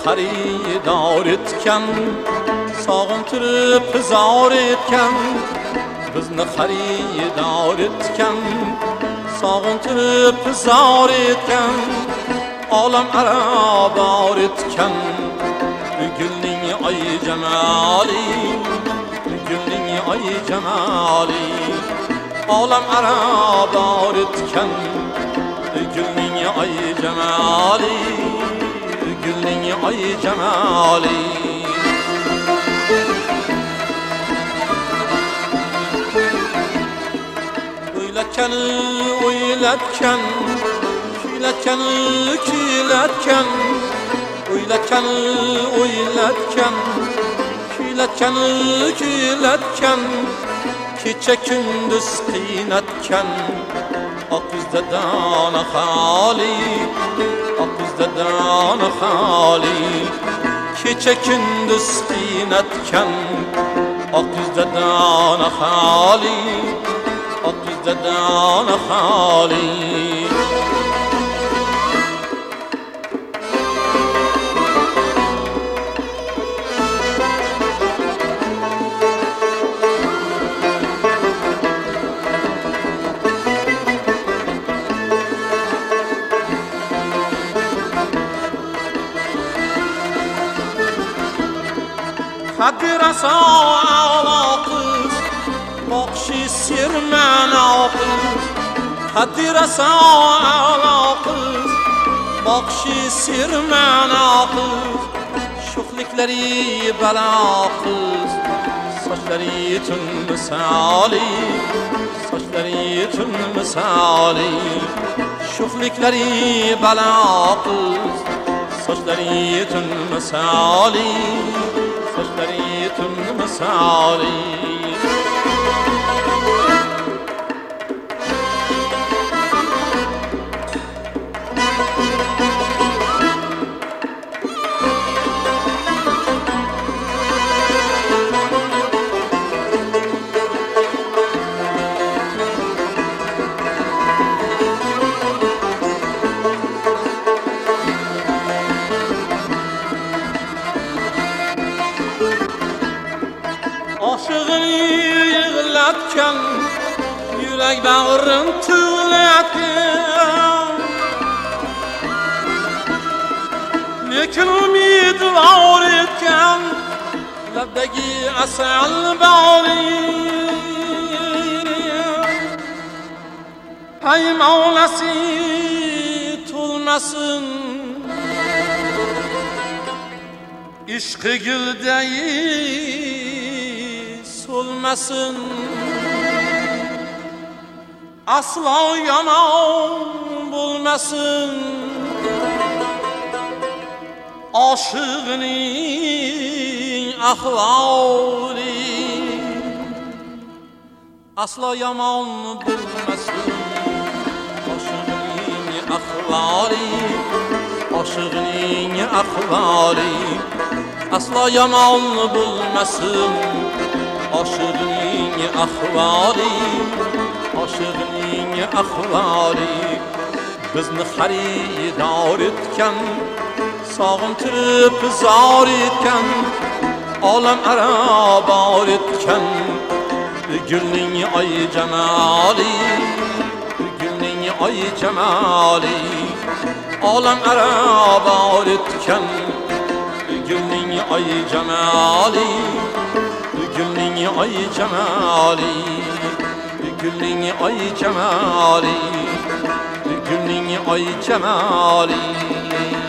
xaridor etgan, sog'intirib zor etgan, bizni xaridor etgan, sog'intirib zor etgan, olam aro bor etgan, gulning oy jamoli, gulning oy jamoli, olam aro bor etgan, gulning oy jamoli, gulning oy jamoli. O'ylatgan, o'ylatgan, kuylatgan, kuylatgan, o'ylatgan, o'ylatgan, kuylatgan, kuylatgan, kecha kunduz qiynatgan, oq yuzda dona xoli, oq yuzda dona xoli, kecha kunduz qiynatgan, oq yuzda dona xoli, oq yuzda dona xoli. Hadirasa ağlaqız, bakşı sirmen ağlaqız. Hadirasa ağlaqız, bakşı sirmen ağlaqız. Şuhlikleri balaqız, saçları tün misali, saçları tün misali. Şuhlikleri balaqız, saçları tün misali, saçları tün misali. Aşığını yığlatken, yürek bağrın tığlatken, lekin umid var etken, labdagi asal bari. Hay Mevlası tulmasın, işkı güldeyi solmasın, asla yaman bulmasın. Aşığının ahvali asla yaman bulmasın. Aşığının ahvali, aşığının ahvali asla yaman bulmasın. Aşığının ahvali, aşığının ahvali bizni xaridor etgan, sog'intirib zor etgan, olam aro bor etgan, gulning oy jamoli, gulning oy jamoli, olam aro bor etgan, gulning oy jamoli, gulning oy jamoli, gulning oy jamoli, gulning oy jamoli.